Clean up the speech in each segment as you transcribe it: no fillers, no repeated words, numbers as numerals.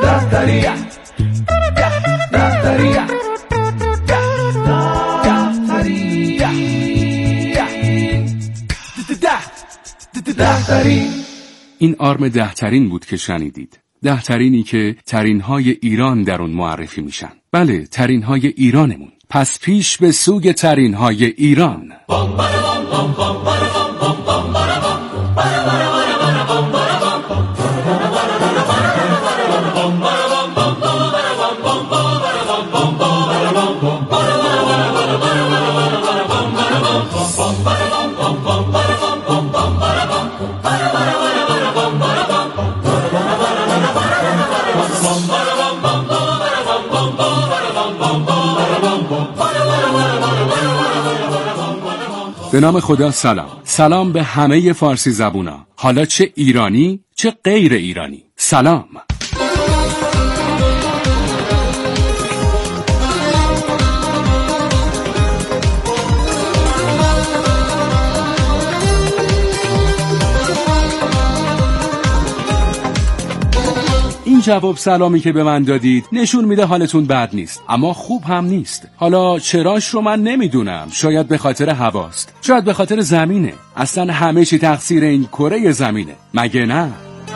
این آرم 10 ترین بود که شنیدید. 10 ترینی که ترین‌های ایران در اون معرفی میشن. بله، ترین‌های ایرانمون. پس پیش به سوی ترین‌های ایران. به نام خدا سلام به همه فارسی زبونا، حالا چه ایرانی چه غیر ایرانی. سلام. این جواب سلامی که به من دادید نشون میده حالتون بد نیست، اما خوب هم نیست. حالا چراش رو من نمیدونم، شاید به خاطر هواست، شاید به خاطر زمینه. اصلا همه چی تقصیر این کره زمینه، مگه نه؟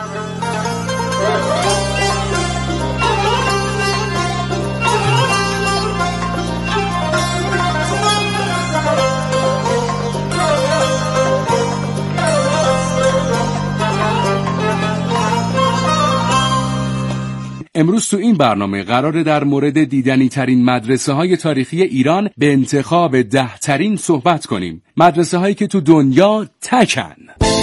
امروز تو این برنامه قراره در مورد دیدنی ترین مدرسه های تاریخی ایران به انتخاب 10 ترین صحبت کنیم. مدرسه هایی که تو دنیا تکن.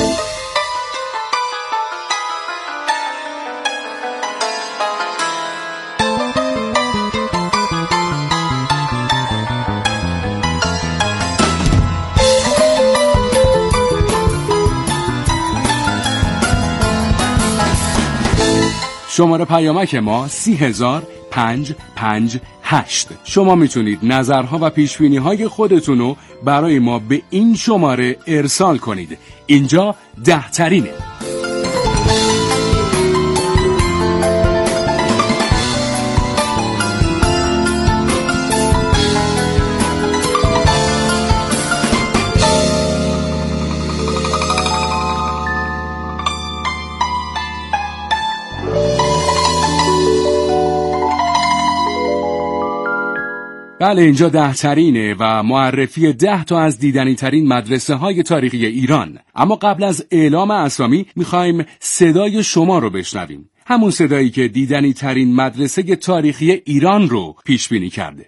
شماره پیامک ما 30558. شما میتونید نظرها و پیشبینی‌های خودتون رو برای ما به این شماره ارسال کنید. اینجا 10 ترینه. بله، اینجا 10 ترینه و معرفی 10 تا از دیدنی ترین مدرسه های تاریخی ایران. اما قبل از اعلام اسامی میخوایم صدای شما رو بشنویم، همون صدایی که دیدنی ترین مدرسه تاریخی ایران رو پیش بینی کرده.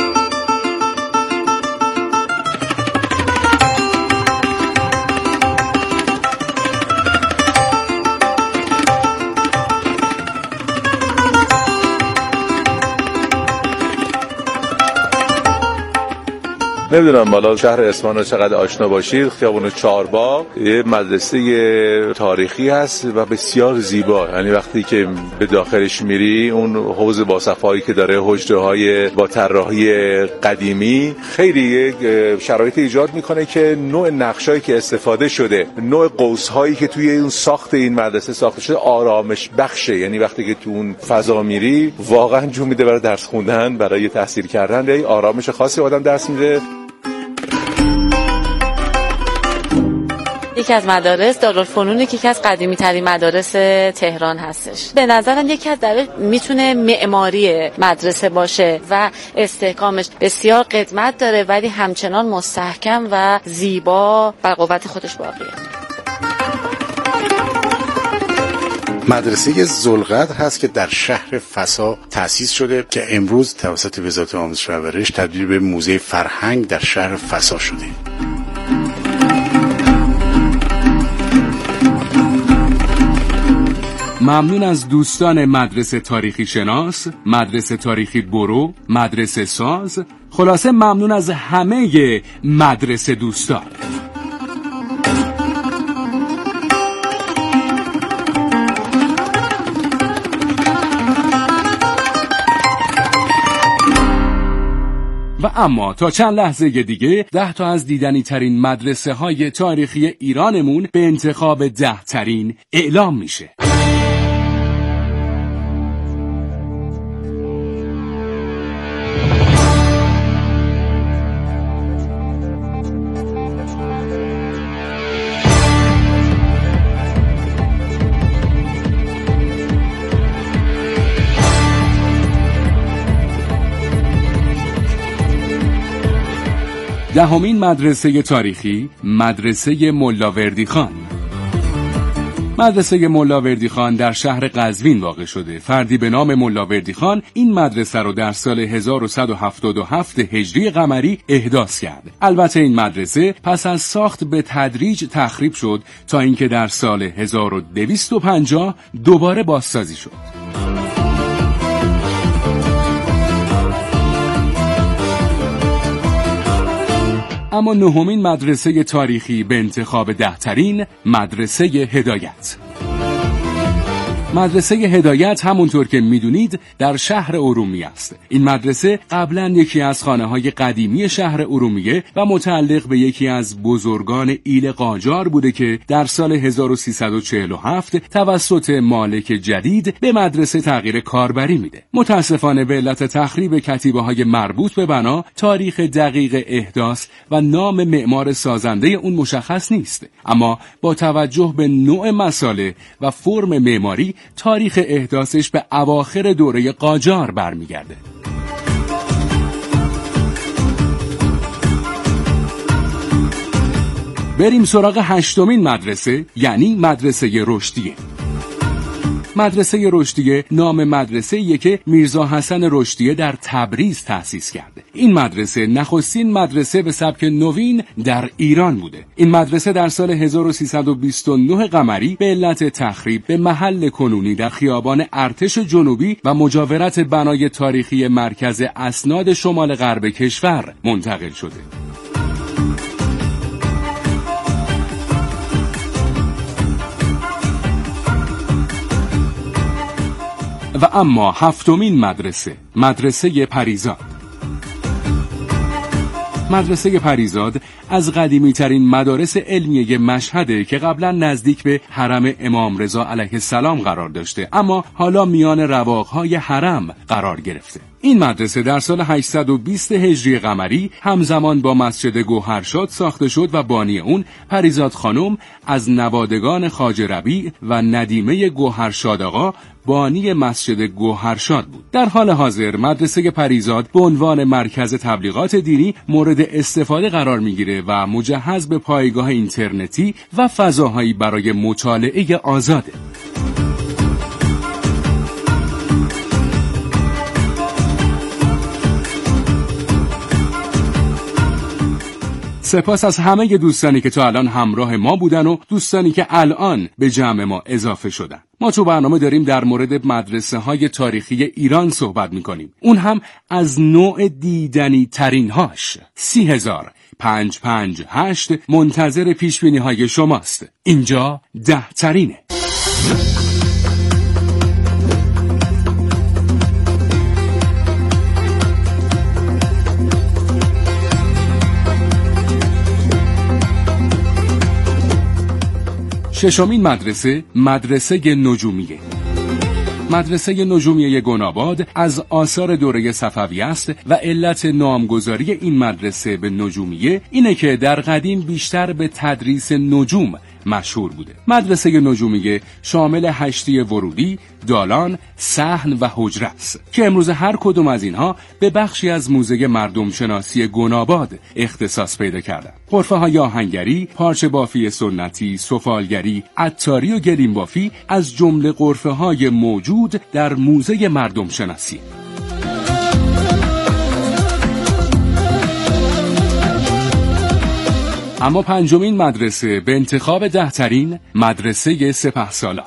نمیدونم بالا شهر اصفهان رو چقدر آشنا باشید، خیابون چهارباغ یه مدرسه تاریخی هست و بسیار زیبا. یعنی وقتی که به داخلش میری، اون حوض با صفایی که داره، حجره‌های با طراحی قدیمی، خیلی شرایط ایجاد میکنه که نوع نقشایی که استفاده شده، نوع قوس‌هایی که توی اون ساخت این مدرسه ساخته شده آرامش بخشه. یعنی وقتی که تو اون فضا میری واقعا جون میده برای درس خوندن، برای تحصیل کردن، یه آرامش خاصی آدم درس میده. یکی از مدارس دارالفنون که یکی از قدیمی ترین مدارس تهران هستش. به نظرم یکی از دلایل میتونه معماری مدرسه باشه و استحکامش بسیار قدمت داره ولی همچنان مستحکم و زیبا بر قوت خودش باقیه. مدرسه ذوالقدر هست که در شهر فسا تأسیس شده که امروز توسط وزارت آموزش و پرورش تبدیل به موزه فرهنگ در شهر فسا شده. ممنون از دوستان مدرسه تاریخی شناس، مدرسه تاریخی برو، مدرسه ساز، خلاصه ممنون از همه مدرسه دوستان. و اما تا چند لحظه دیگه 10 تا از دیدنی ترین مدرسه های تاریخی ایرانمون به انتخاب 10 ترین اعلام میشه. دهمین مدرسه تاریخی، مدرسه ملاوردی خان. مدرسه ملاوردی خان در شهر قزوین واقع شده. فردی به نام ملاوردی خان این مدرسه رو در سال 1177 هجری قمری احداث کرد. البته این مدرسه پس از ساخت به تدریج تخریب شد تا اینکه در سال 1250 دوباره بازسازی شد. اما نهمین مدرسه تاریخی به انتخاب 10 ترین، مدرسه هدایت. مدرسه هدایت همونطور که میدونید در شهر ارومیه است. این مدرسه قبلا یکی از خانه‌های قدیمی شهر ارومیه و متعلق به یکی از بزرگان ایل قاجار بوده که در سال 1347 توسط مالک جدید به مدرسه تغییر کاربری میده. متاسفانه به علت تخریب کتیبه‌های مربوط به بنا، تاریخ دقیق احداث و نام معمار سازنده اون مشخص نیست. اما با توجه به نوع مساله و فرم معماری، تاریخ احداثش به اواخر دوره قاجار برمیگرده. بریم سراغ 8مین مدرسه، یعنی مدرسه رشدیه. مدرسه رشدیه نام مدرسه‌ایه که میرزا حسن رشدیه در تبریز تأسیس کرده. این مدرسه نخستین مدرسه به سبک نوین در ایران بوده. این مدرسه در سال 1329 قمری به علت تخریب به محل کنونی در خیابان ارتش جنوبی و مجاورت بنای تاریخی مرکز اسناد شمال غرب کشور منتقل شده. و اما 7مین مدرسه، مدرسه پریزاد. مدرسه پریزاد از قدیمی ترین مدارس علمیه مشهده که قبلا نزدیک به حرم امام رضا علیه السلام قرار داشته، اما حالا میان رواقهای حرم قرار گرفته. این مدرسه در سال 820 هجری قمری همزمان با مسجد گوهرشاد ساخته شد و بانی اون پریزاد خانم از نوادگان خواجه ربیع و ندیمه گوهرشاد آقا بانی مسجد گوهرشاد بود. در حال حاضر مدرسه پریزاد به عنوان مرکز تبلیغات دینی مورد استفاده قرار میگیره و مجهز به پایگاه اینترنتی و فضاهایی برای مطالعه آزاده. سپاس از همه دوستانی که تا الان همراه ما بودن و دوستانی که الان به جمع ما اضافه شدن. ما تو برنامه داریم در مورد مدرسه های تاریخی ایران صحبت میکنیم. اون هم از نوع دیدنی ترین هاش. 30,558 منتظر پیشبینی های شماست. اینجا 10 ترینه. ششمین مدرسه، مدرسه نجومیه. مدرسه نجومیه گناباد از آثار دوره صفویه است و علت نامگذاری این مدرسه به نجومیه اینه که در قدیم بیشتر به تدریس نجوم مشهور بوده. مدرسه نجومیه شامل 8 ورودی، دالان، صحن و حجره است که امروز هر کدوم از اینها به بخشی از موزه مردم شناسی گناباد اختصاص پیدا کردند. غرفه‌های آهنگری، پارچه بافی سنتی، سفالگری، عطاری و گلیم بافی از جمله غرفه‌های موجود در موزه مردم شناسی. اما 5مین مدرسه به انتخاب 10 ترین، مدرسه سپهسالار.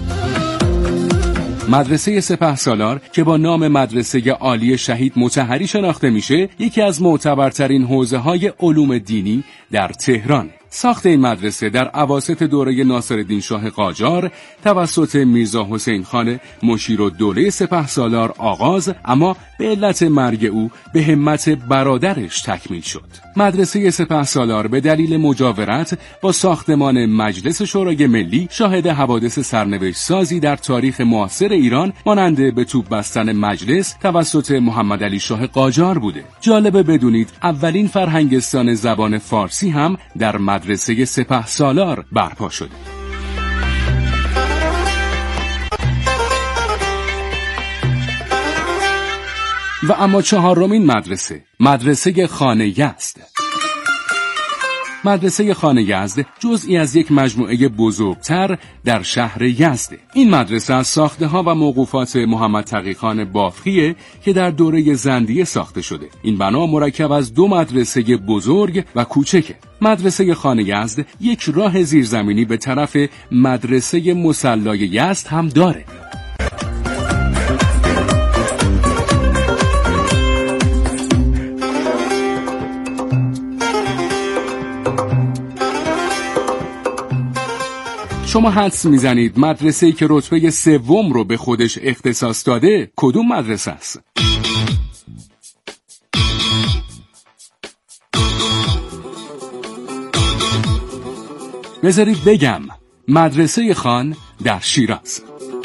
مدرسه سپهسالار که با نام مدرسه عالی شهید مطهری شناخته میشه، یکی از معتبرترین حوزه‌های علوم دینی در تهران. ساخت این مدرسه در اواسط دوره ناصرالدین شاه قاجار توسط میرزا حسین خان مشیرالدوله سپهسالار آغاز، اما به علت مرگ او به همت برادرش تکمیل شد. مدرسه سپهسالار به دلیل مجاورت با ساختمان مجلس شورای ملی شاهد حوادث سرنوشت سازی در تاریخ معاصر ایران مانند به توپ بستن مجلس توسط محمد علی شاه قاجار بوده. جالبه بدونید اولین فرهنگستان زبان فارسی هم در مدرسه سپهسالار برپا شده. و اما 4مین مدرسه، مدرسه خانه است. مدرسه خان یزد جزئی از یک مجموعه بزرگتر در شهر یزد. این مدرسه از ساخته‌ها و موقوفات محمد تقی خان بافقیه که در دوره زندیه ساخته شده. این بنا مرکب از دو مدرسه بزرگ و کوچکه. مدرسه خان یزد یک راه زیرزمینی به طرف مدرسه مصلای یزد هم داره. شما حدس میزنید مدرسه‌ای که رتبه 3 رو به خودش اختصاص داده کدوم مدرسه است؟ بذارید بگم، مدرسه خان در شیراز.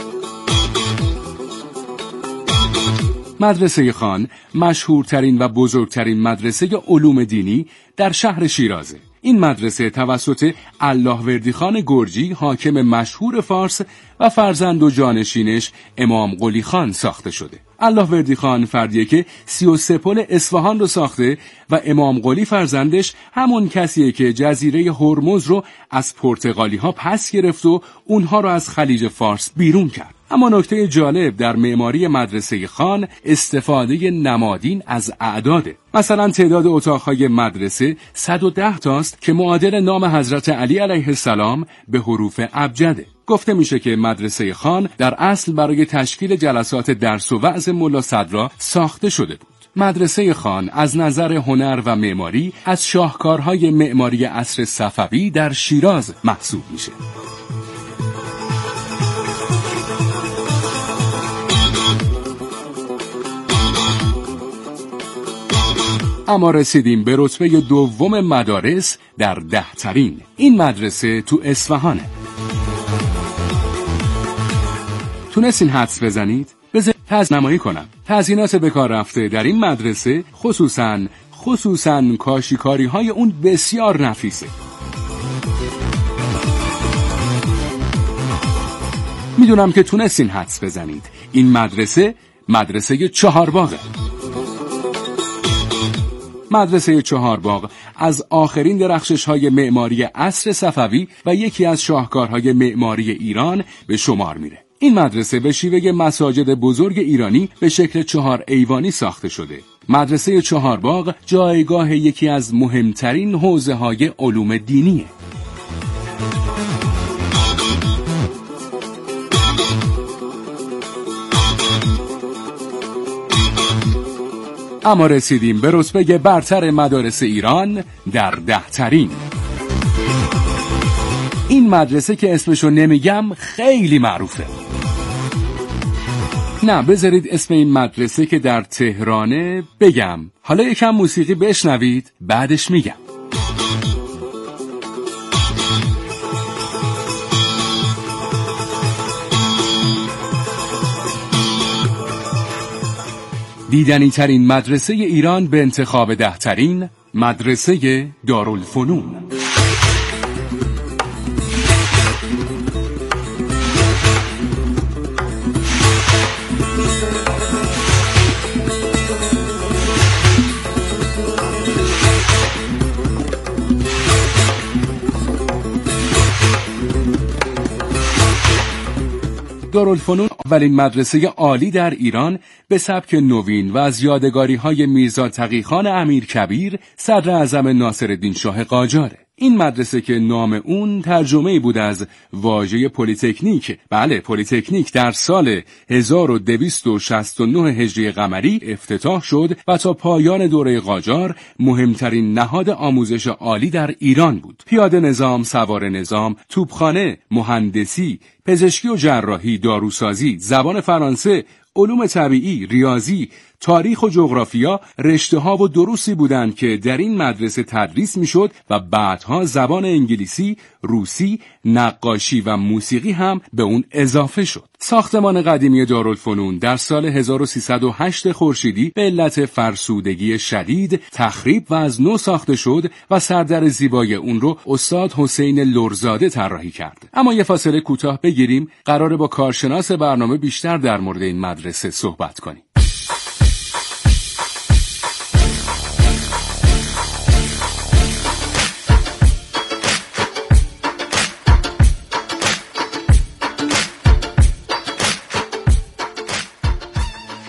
مدرسه خان مشهورترین و بزرگترین مدرسه علوم دینی در شهر شیرازه. این مدرسه توسط اللهوردی خان گرجی حاکم مشهور فارس و فرزند و جانشینش امام قلی خان ساخته شده. اللهوردی خان فردیه که 33 پل اصفهان رو ساخته و امام قلی فرزندش همون کسیه که جزیره هرمز رو از پرتغالی ها پس گرفت و اونها رو از خلیج فارس بیرون کرد. اما نکته جالب در معماری مدرسه خان استفاده نمادین از اعداده. مثلا تعداد اتاقهای مدرسه 110 تاست که معادل نام حضرت علی علیه السلام به حروف ابجده. گفته میشه که مدرسه خان در اصل برای تشکیل جلسات درس و وعظ ملا صدرا ساخته شده بود. مدرسه خان از نظر هنر و معماری از شاهکارهای معماری عصر صفوی در شیراز محسوب میشه. اما رسیدیم به رتبه 2 مدارس در 10ترین. این مدرسه تو اصفهانه. تونستین حدس بزنید؟ بذارید تزیین‌نمایی کنم. تزیینات به کار رفته در این مدرسه خصوصاً کاشیکاری‌های اون بسیار نفیسه. میدونم که تونستین حدس بزنید. این مدرسه چهارباغه. مدرسه چهارباغ از آخرین درخشش‌های معماری عصر صفوی و یکی از شاهکارهای معماری ایران به شمار میره. این مدرسه به شیوه مساجد بزرگ ایرانی به شکل 4 ایوانی ساخته شده. مدرسه چهارباغ جایگاه یکی از مهمترین حوزه‌های علوم دینیه. اما رسیدیم به رتبه برتر مدارس ایران در 10ترین. این مدرسه که اسمشو نمیگم خیلی معروفه. نه، بذارید اسم این مدرسه که در تهرانه بگم. حالا یکم موسیقی بشنوید بعدش میگم. دیدنی ترین مدرسه ایران به انتخاب 10ترین، مدرسه دارالفنون. دارالفنون اولین مدرسه عالی در ایران به سبک نوین و از یادگاری‌های میرزا تقی خان امیرکبیر صدر اعظم ناصرالدین شاه قاجاره. این مدرسه که نام اون ترجمه‌ای بود از واژه پلی‌تکنیک. بله، پلی‌تکنیک در سال 1269 هجری قمری افتتاح شد و تا پایان دوره قاجار مهمترین نهاد آموزش عالی در ایران بود. پیاده نظام، سوار نظام، توپخانه، مهندسی، پزشکی و جراحی، داروسازی، زبان فرانسه، علوم طبیعی، ریاضی، تاریخ و جغرافیا رشته‌ها و دروسی بودند که در این مدرسه تدریس میشد و بعدها زبان انگلیسی، روسی، نقاشی و موسیقی هم به اون اضافه شد. ساختمان قدیمی دارالفنون در سال 1308 خورشیدی به علت فرسودگی شدید تخریب و از نو ساخته شد و سردر زیبای اون رو استاد حسین لرزاده طراحی کرد. اما یه فاصله کوتاه بگیریم، قراره با کارشناس برنامه بیشتر در مورد این مدرسه صحبت کنیم.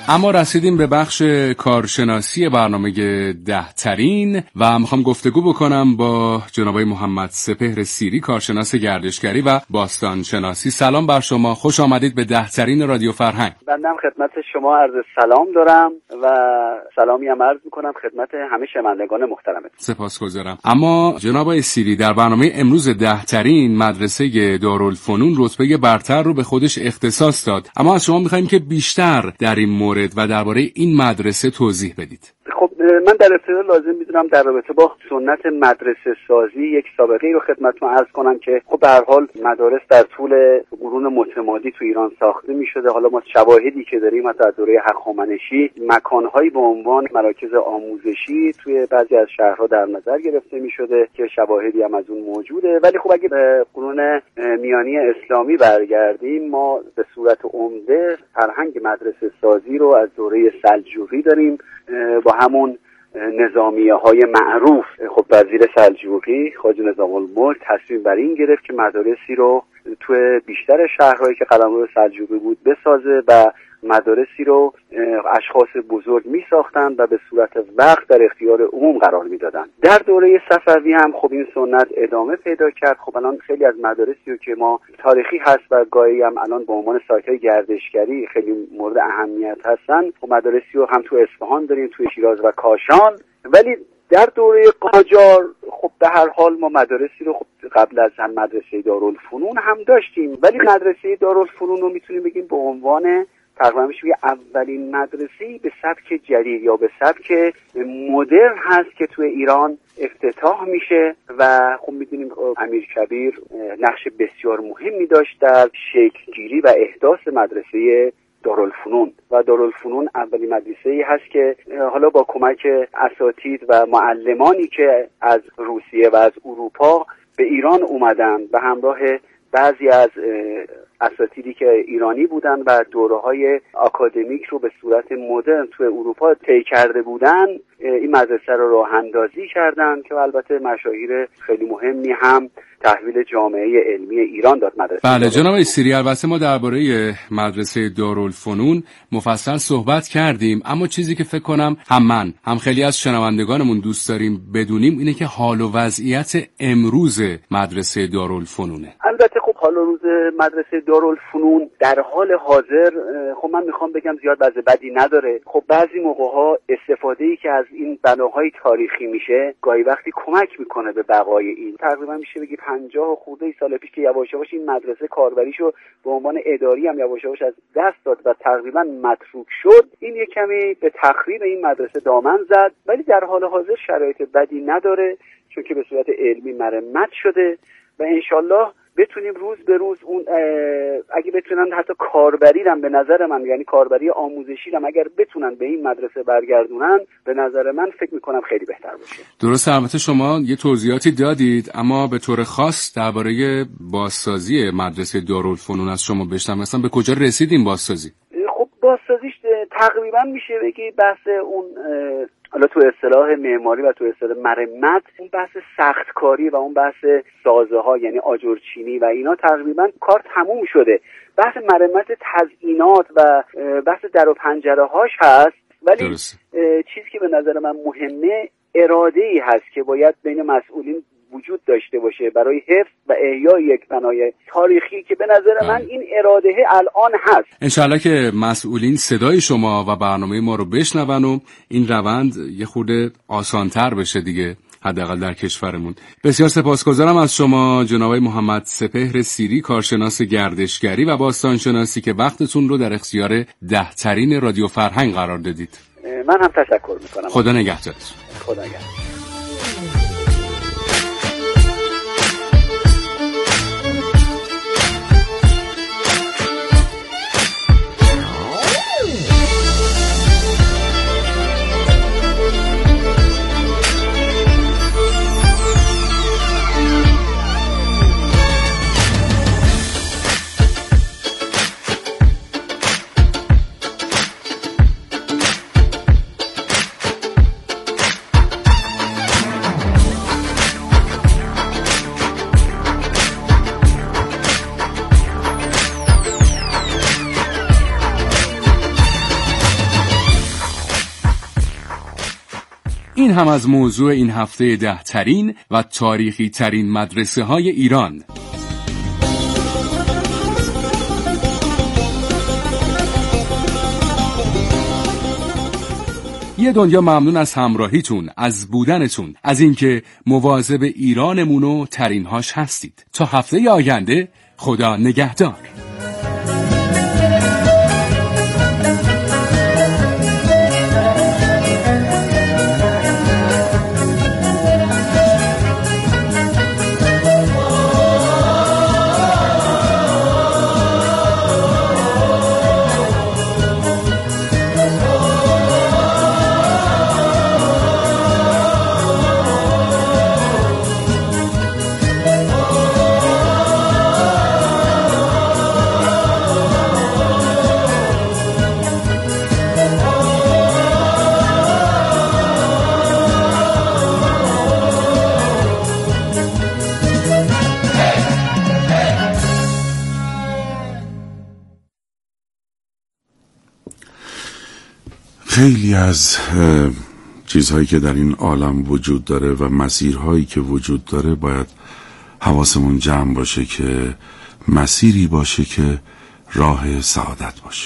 اما رسیدیم به بخش کارشناسی برنامه 10 ترین و میخوام گفتگو بکنم با جناب محمد سپهر سیری، کارشناس گردشگری و باستانشناسی. سلام بر شما، خوش آمدید به 10 ترین رادیو فرهنگ. بنده خدمت شما عرض سلام دارم و سلامی هم عرض میکنم خدمت همه شنوندگان محترمتون. سپاسگزارم. اما جناب سیری، در برنامه امروز 10 ترین مدرسه دارالفنون رتبه برتر رو به خودش اختصاص داد، اما از شما میخوایم که بیشتر در این مورد و درباره این مدرسه توضیح بدید. خب من در ابتدا لازم میدونم در رابطه با سنت مدرسه سازی یک سابقه رو خدمتتون عرض کنم که خب به هر حال مدارس در طول قرون متمادی تو ایران ساخته میشده. حالا ما شواهدی که داریم از دوره هخامنشی مکانهایی به عنوان مراکز آموزشی توی بعضی از شهرها در نظر گرفته میشده که شواهدی هم از اون موجوده. ولی خب اگه به قرون میانی اسلامی برگردیم، ما به صورت عمده فرهنگ مدرسه سازی رو از دوره سلجوقی داریم با همون نظامیه های معروف. خب وزیر سلجوقی خواجه نظام الملک تصمیم بر این گرفت که مدارسی رو توی بیشتر شهرهایی که قلمرو سلجوقی بود بسازه و مدارسی رو اشخاص بزرگ می ساختن و به صورت وقت در اختیار عموم قرار می دادن. در دوره صفوی هم خب این سنت ادامه پیدا کرد. خب الان خیلی از مدارسی رو که ما تاریخی هست و گاهی هم الان به عنوان سایت‌های گردشگری خیلی مورد اهمیت هستن. خب مدارسی رو هم تو اصفهان داریم، تو شیراز و کاشان. ولی در دوره قاجار خب به هر حال ما مدارسی رو خب قبل از هم مدرسه دارالفنون هم داشتیم، ولی مدرسه دارالفنون رو میتونیم بگیم به عنوان تقریبا میشه اولین مدرسه‌ای به سبک جدید یا به سبک مدرن هست که توی ایران افتتاح میشه و خب میدونیم امیرکبیر نقش بسیار مهمی داشت در شکل‌گیری و احداث مدرسه دارالفنون و دارالفنون اولین مدرسه‌ای هست که حالا با کمک اساتید و معلمانی که از روسیه و از اروپا به ایران اومدن به همراه بعضی از اساتیدی که ایرانی بودن و دوره‌های آکادمیک رو به صورت مدرن توی اروپا طی کرده بودن، این مدرسه رو راه اندازی کردن که البته مشاهیر خیلی مهمی هم تحویل جامعه علمی ایران داد مدرسه. بله جناب سیری، البته ما درباره مدرسه دارالفنون مفصل صحبت کردیم، اما چیزی که فکر کنم هم من هم خیلی از شنوندگانمون دوست داریم بدونیم اینه که حال و وضعیت امروز مدرسه دارالفنونه. البته خب حال و روز مدرسه دارالفنون در حال حاضر خب من میخوام بگم زیاد وضع بدی نداره. خب بعضی موقع‌ها استفاده‌ای که از این بناهای تاریخی میشه گاهی وقتی کمک میکنه به بقای این. تقریبا میشه بگی 50 خورده سال پیش که یواش یواش این مدرسه کاربریشو به عنوان اداری هم یواش یواش از دست داد و تقریبا متروک شد، این یک کمی به تخریب این مدرسه دامن زد. ولی در حال حاضر شرایط بدی نداره چون که به صورت علمی مرمت شده و انشالله بتونیم روز به روز اون اگه بتونن حتی کاربری هم به نظر من، یعنی کاربری آموزشی هم اگر بتونن به این مدرسه برگردونن، به نظر من فکر میکنم خیلی بهتر باشه. درست، البته شما یه توضیحاتی دادید، اما به طور خاص درباره بازسازی مدرسه دارالفنون از شما بشنوم. مثلا به کجا رسیدیم بازسازی؟ خب بازسازیش تقریبا میشه بگی بحث اون حالا تو اصطلاح معماری و تو اصطلاح مرمت، اون بحث سختکاری و اون بحث سازه ها یعنی آجرچینی و اینا تقریبا کار تموم شده. بحث مرمت تزیینات و بحث در و پنجره هاش هست، ولی چیزی که به نظر من مهمه اراده‌ای هست که باید بین مسئولین وجود داشته باشه برای حفظ و احیای یک بنای تاریخی که به نظر من این اراده الان هست. انشالله که مسئولین صدای شما و برنامه ما رو بشنون و این روند یه خورده آسان‌تر بشه دیگه، حداقل در کشورمون. بسیار سپاسگزارم از شما جناب محمد سپهر سیری، کارشناس گردشگری و باستانشناسی که وقتتون رو در اختیار 10 ترین رادیو فرهنگ قرار دادید. من هم تشکر میکنم. خدا نگهدارتون. خدا نگهدار. این هم از موضوع این هفته 10 ترین و تاریخی ترین مدرسه های ایران. یه دنیا ممنون از همراهیتون، از بودنتون، از اینکه مواظب ایرانمون و ترینهاش هستید. تا هفته آینده، خدا نگهدار. خیلی از چیزهایی که در این عالم وجود داره و مسیرهایی که وجود داره باید حواسمون جمع باشه که مسیری باشه که راه سعادت باشه.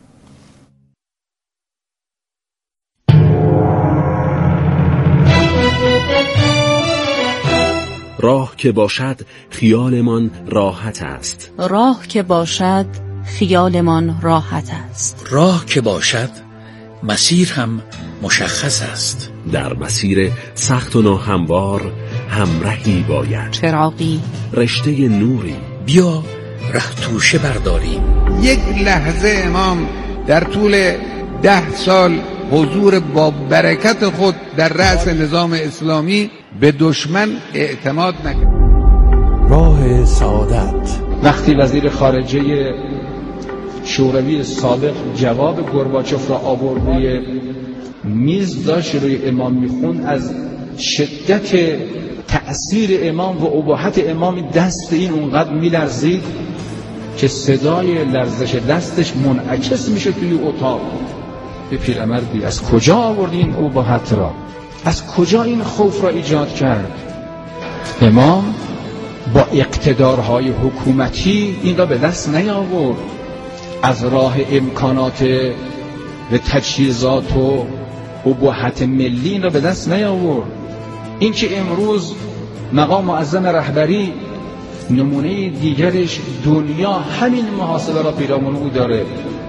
راه که باشد خیالمان راحت است. راه که باشد خیالمان راحت است. راه که باشد مسیر هم مشخص است. در مسیر سخت و ناهموار همراهی باید. چراغی، رشته نوری. بیا ره توشه برداریم. یک لحظه امام در طول 10 سال حضور با برکت خود در رأس نظام اسلامی به دشمن اعتماد نکرد. راه سعادت. وقتی وزیر خارجه شوروی سابق جواب گورباچوف را آورد روی میز، داشت روی امام میخوند، از شدت تأثیر امام و اباحت امام دست این اونقدر میلرزید که صدای لرزش دستش منعکس میشه توی اتاق. به پیرمرد دید از کجا آورد این اباحت را، از کجا این خوف را ایجاد کرد؟ امام با اقتدارهای حکومتی این را به دست نیاورد، از راه امکانات و تجهیزات و اباحت ملی این را به دست نیاورد. این که امروز مقام معظم رهبری نمونه دیگرش دنیا همین محاسبه را پیرامون او داره.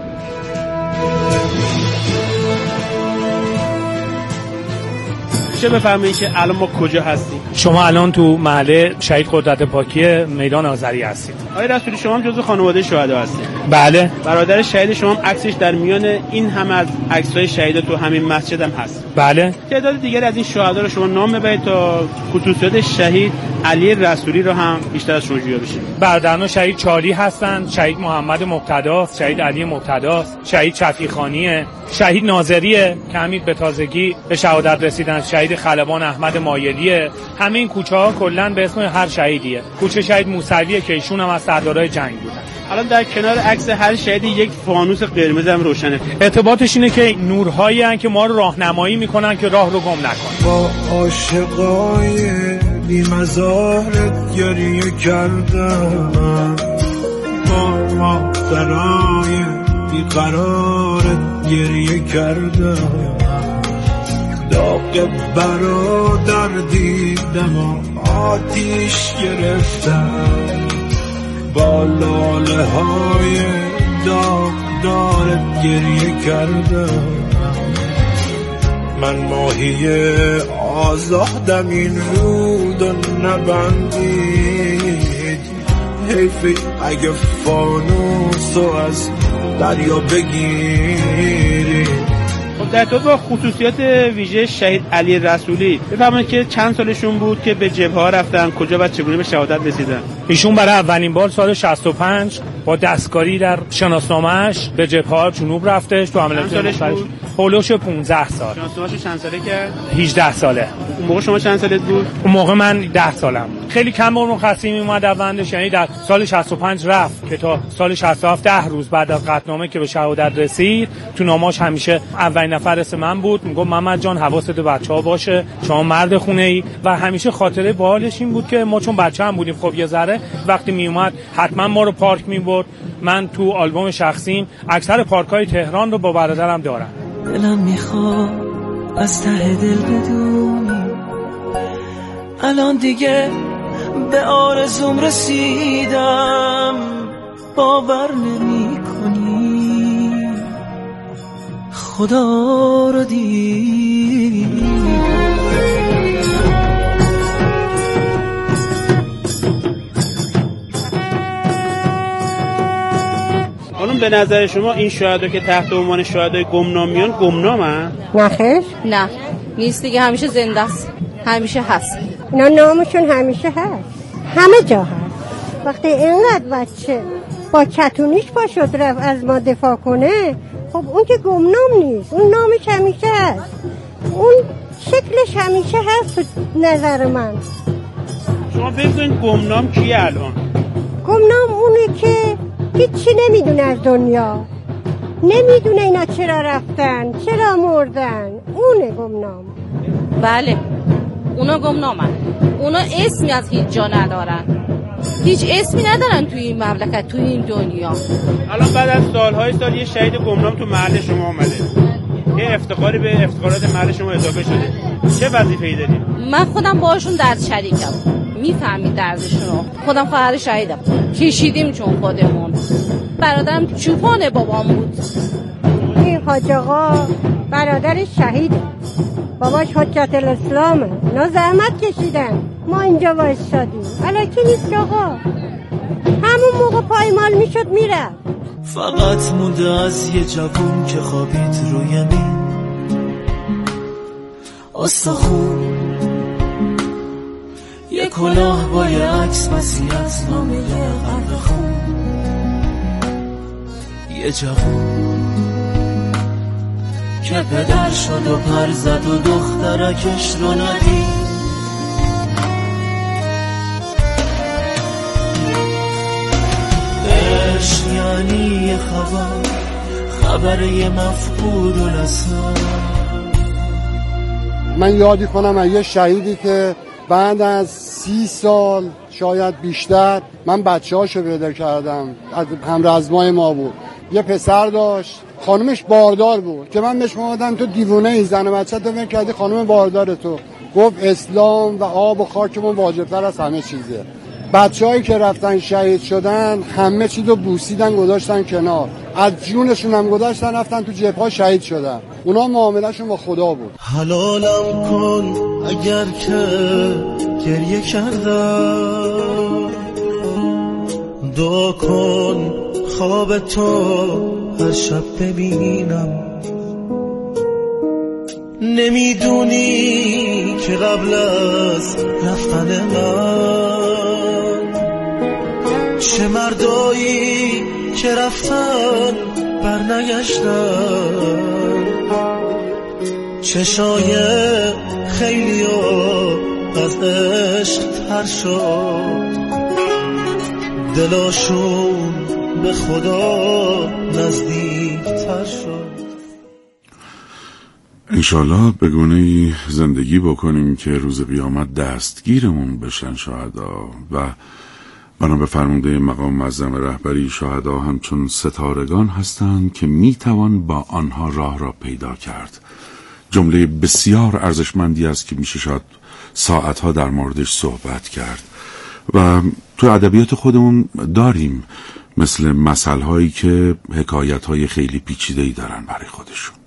چه بفهمید که الان ما کجا هستیم؟ شما الان تو محله شهید قدرت پاکی میدان آذری هستید. آقای رسولی شما هم جزو خانواده شهدا هستید؟ بله. برادر شهید شما هم عکسش در میان این همه از عکس‌های شهیدا تو همین مسجد هم هست؟ بله. تعداد دیگر از این شهدا رو شما نام ببرید تا خصوصیات شهید علی رسولی رو هم بیشتر از شما جویا بشه. برادران شهید چالی هستند، شهید محمد مقتداست، شهید علی مقتداست، شهید شفیخانیه، شهید ناظریه که همین به تازگی به شهادت رسیدن، شهید خلبان احمد مایلیه. همه این کوچه‌ها کلاً به اسم هر شهیدیه. کوچه شهید موسویه که ایشون هم از سردارای جنگ بودن. الان در کنار عکس هر شهیدی یک فانوس قرمز هم روشنه. ارتباطش اینه که نورهایی هستن که ما رو راهنمایی میکنن که راه رو گم نکنیم. با عاشقای بی‌مزارت گریه کردم، با مادرای بیقرارت گریه کردم، داغ برادر دیدم و آتیش گرفتم، با لاله های داغدارت گریه کردم. من ماهی آزادم این رود و نبندید، حیف اگه فانوسو از دریا بگیرید. در تو با خصوصیات ویژه شهید علی رسولی بفرمایید که چند سالشون بود که به جبهه ها رفتن، کجا و چگونه به شهادت رسیدن؟ ایشون برای اولین بار سال 65 با دستکاری در شناسنامه‌اش به جبهه ها جنوب رفتش. تو عملیات مختلف هولوش 15 سال. شناسنامه‌شو چند ساله کرد؟ 18 ساله. اون موقع شما چند سالت بود؟ اون موقع من 10 سالم بود. خیلی کم مرخصی میومد اولش، یعنی در سال 65 رفت که تا سال 67 10 روز بعد از قطعنامه که به شهادت رسید تو نامش همیشه اولین نفر اسم من بود، میگفت محمد جان حواست به بچه‌ها باشه، شما مرد خونه‌ای. و همیشه خاطره باحالش این بود که ما چون بچه‌ام بودیم خب یه ذره وقتی میومد حتما ما رو پارک میبرد. من تو آلبوم شخصیم اکثر پارک‌های تهران رو با برادرم دارم. دلم میخواد از ته دل بدونی الان دیگه به آرزوم رسیدم، باور نمی کنی خدا رو دیدم. خانم به نظر شما این شهدا که تحت عنوان شهدای گمنامیان گمنامن؟ نه خیر، نه نیست دیگه، همیشه زنده است، همیشه هست. اینا نامشون همیشه هست، همه جا هست. وقتی اینقدر بچه با چتونیش پا شد رفت از ما دفاع کنه، خب اون که گمنام نیست، اون نامش همیشه هست، اون شکلش همیشه هست تو نظر من. شما بگوین گمنام کیه الان؟ گمنام اونه که هیچی نمیدونه از دنیا، نمیدونه اینا چرا رفتن، چرا مردن، اونه گمنام. بله اونا گمنامن، اونا اسمی از هیچ جا ندارن، هیچ اسمی ندارن توی این مملکت، توی این دنیا. الان بعد از سالهای سال یه شهید گمنام تو محل شما اومده، یه افتخاری به افتخارات محل شما اضافه شده، چه وظیفه‌ای دارید؟ من خودم باهاشون درد شریکم، میفهمید دردشونو، خودم خواهر شهیدم، کشیدیم چون خودمون. برادرم چوپان بابام بود. این حاج آقا برادر شهید، باباش حجت الاسلامه، اینا زحمت کشیدن، ما اینجا وایسادیم. الکی نیست آقا، همون موقع پایمال میشد میره. فقط مونده از یه جوون که خوابید روی من آستخون، یه کلاه با یه عکس وصیت نامه غرق خون، یه جوون که پدر شد و پر زد و دخترکش رو ندید. عشق یعنی یه خبر یه مفقود و لسان. من یادی کنم از یه شهیدی که بعد از 30 سال شاید بیشتر من بچه‌هاشو پیدا کردم، از همرزمای ما بود. یه پسر داشت، خانمش باردار بود که من بهش گفتم تو دیوونه ای، زن و بچه تو میکردی خانم باردار تو. گفت اسلام و آب و خاکمون واجبتر از همه چیزه. بچه‌هایی که رفتن شهید شدن همه چیزو بوسیدن گذاشتن کنار، از جونشون هم گذاشتن رفتن تو جبهه شهید شدن. اونا معاملهشون با خدا بود. حلالم کن اگر که گریه کردم، دعا کن خواب تو هر شب ببینم. نمیدونی که قبل از رفتن من چه مردایی که رفتن برنگشتن، چشای خیلی از عشق تر شد، دلاشون به خدا نزدیک تر شد. انشالله به گونه‌ای زندگی بکنیم که روز قیامت دستگیرمون بشن شهدا و بنا به فرموده مقام معظم رهبری شهدا همچون ستارگان هستند که میتوان با آنها راه را پیدا کرد. جمله بسیار ارزشمندی است که میشه شاید ساعتها در موردش صحبت کرد و تو ادبیات خودمون داریم مثل مثل‌هایی که حکایت‌های خیلی پیچیده‌ای دارن برای خودشون.